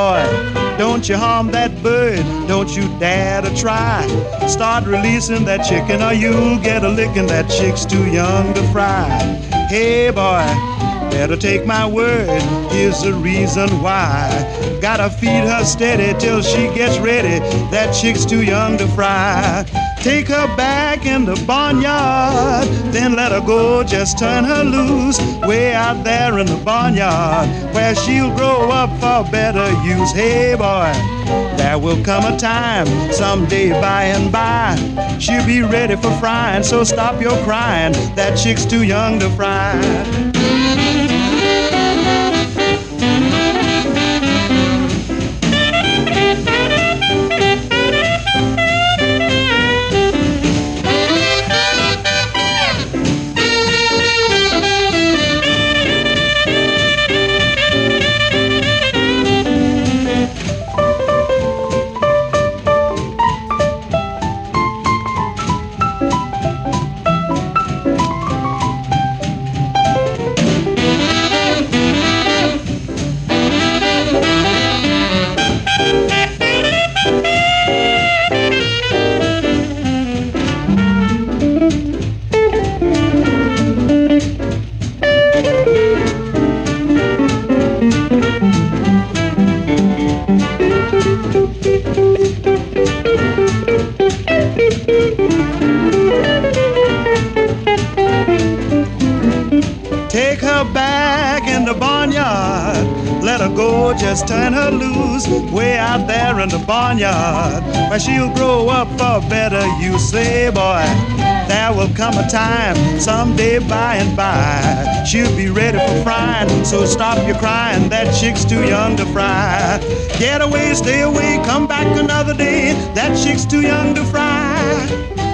boy, don't you harm that bird, don't you dare to try. Start releasing that chicken or you'll get a licking, that chick's too young to fry. Hey boy, better take my word, here's the reason why. Gotta feed her steady till she gets ready, that chick's too young to fry. Take her back in the barnyard, then let her go, just turn her loose, way out there in the barnyard, where she'll grow up for better use. Hey boy, there will come a time, someday by and by, she'll be ready for frying, so stop your crying, that chick's too young to fry. Take her back in the barnyard, let her go, just turn her loose, way out there in the barnyard, where she'll grow up for better use. Say boy, there will come a time, someday by and by, she'll be ready for frying, so stop your crying, that chick's too young to fry. Get away, stay away, come back another day, that chick's too young to fry.